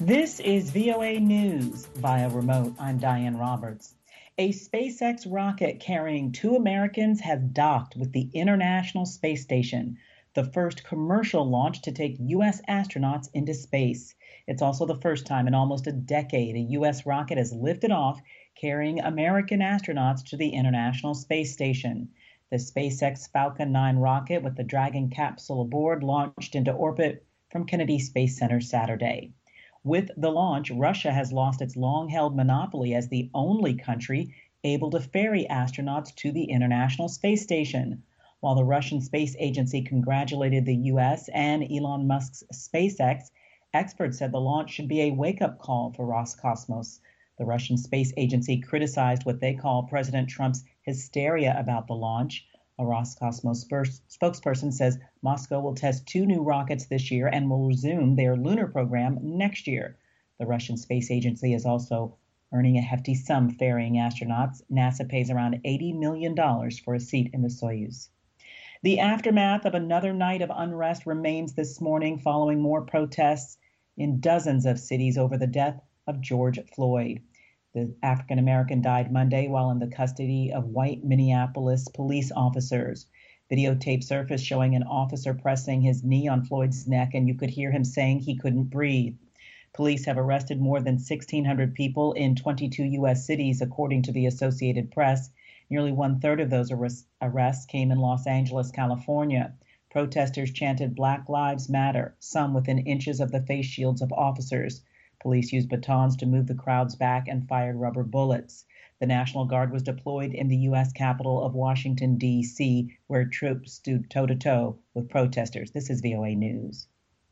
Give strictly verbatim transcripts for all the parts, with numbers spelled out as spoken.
This is V O A News via remote. I'm Diane Roberts. A SpaceX rocket carrying two Americans has docked with the International Space Station, the first commercial launch to take U S astronauts into space. It's also the first time in almost a decade a U S rocket has lifted off carrying American astronauts to the International Space Station. The SpaceX Falcon nine rocket with the Dragon capsule aboard launched into orbit from Kennedy Space Center Saturday. With the launch, Russia has lost its long-held monopoly as the only country able to ferry astronauts to the International Space Station. While the Russian Space Agency congratulated the U S and Elon Musk's SpaceX, experts said the launch should be a wake-up call for Roscosmos. The Russian Space Agency criticized what they call President Trump's hysteria about the launch. A Roscosmos spokesperson says Moscow will test two new rockets this year and will resume their lunar program next year. The Russian Space Agency is also earning a hefty sum ferrying astronauts. NASA pays around eighty million dollars for a seat in the Soyuz. The aftermath of another night of unrest remains this morning following more protests in dozens of cities over the death of George Floyd. The African-American died Monday while in the custody of white Minneapolis police officers. Videotape surfaced showing an officer pressing his knee on Floyd's neck, and you could hear him saying he couldn't breathe. Police have arrested more than sixteen hundred people in twenty-two U S cities, according to the Associated Press. Nearly one-third of those arrests came in Los Angeles, California. Protesters chanted Black Lives Matter, some within inches of the face shields of officers. Police used batons to move the crowds back and fired rubber bullets. The National Guard was deployed in the U S capital of Washington, D C, where troops stood toe-to-toe with protesters. This is V O A News.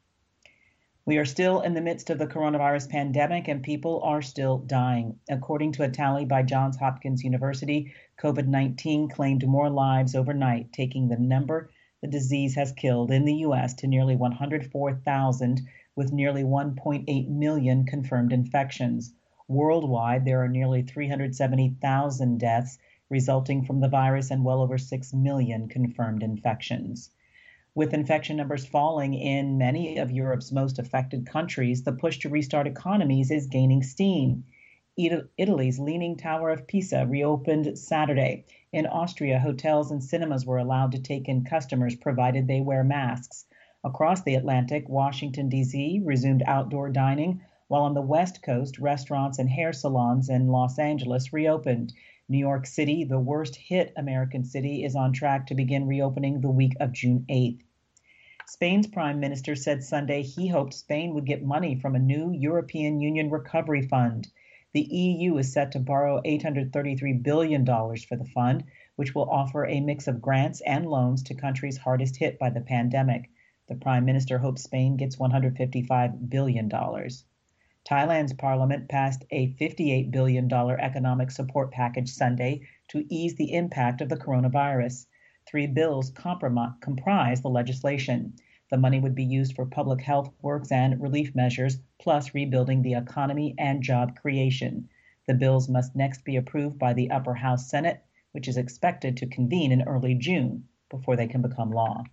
We are still in the midst of the coronavirus pandemic, and people are still dying. According to a tally by Johns Hopkins University, COVID nineteen claimed more lives overnight, taking the number the disease has killed in the U S to nearly one hundred four thousand, with nearly one point eight million confirmed infections. Worldwide, there are nearly three hundred seventy thousand deaths resulting from the virus and well over six million confirmed infections. With infection numbers falling in many of Europe's most affected countries, the push to restart economies is gaining steam. Italy's Leaning Tower of Pisa reopened Saturday. In Austria, hotels and cinemas were allowed to take in customers provided they wear masks. Across the Atlantic, Washington, D C resumed outdoor dining, while on the West Coast, restaurants and hair salons in Los Angeles reopened. New York City, the worst hit American city, is on track to begin reopening the week of June eighth. Spain's prime minister said Sunday he hoped Spain would get money from a new European Union recovery fund. The E U is set to borrow eight hundred thirty-three billion dollars for the fund, which will offer a mix of grants and loans to countries hardest hit by the pandemic. The prime minister hopes Spain gets one hundred fifty-five billion dollars. Thailand's parliament passed a fifty-eight billion dollars economic support package Sunday to ease the impact of the coronavirus. Three bills comprom- comprise the legislation. The money would be used for public health works and relief measures, plus rebuilding the economy and job creation. The bills must next be approved by the Upper House Senate, which is expected to convene in early June before they can become law.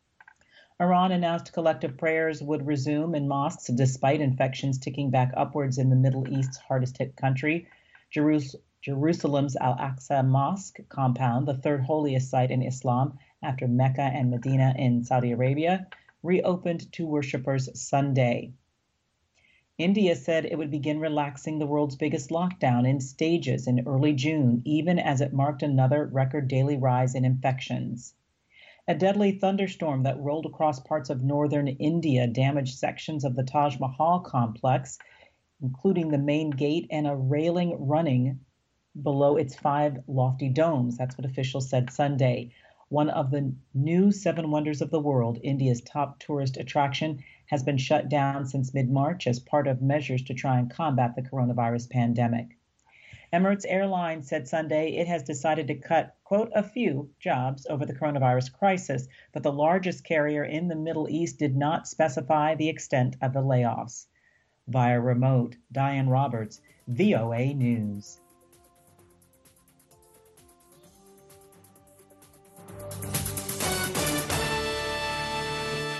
Iran announced collective prayers would resume in mosques despite infections ticking back upwards in the Middle East's hardest hit country. Jerus- Jerusalem's Al-Aqsa Mosque compound, the third holiest site in Islam after Mecca and Medina in Saudi Arabia, reopened to worshippers Sunday. India said it would begin relaxing the world's biggest lockdown in stages in early June, even as it marked another record daily rise in infections. A deadly thunderstorm that rolled across parts of northern India damaged sections of the Taj Mahal complex, including the main gate and a railing running below its five lofty domes. That's what officials said Sunday. One of the new Seven Wonders of the World, India's top tourist attraction, has been shut down since mid-March as part of measures to try and combat the coronavirus pandemic. Emirates Airlines said Sunday it has decided to cut, quote, a few jobs over the coronavirus crisis, but the largest carrier in the Middle East did not specify the extent of the layoffs. Via remote, Diane Roberts, V O A News.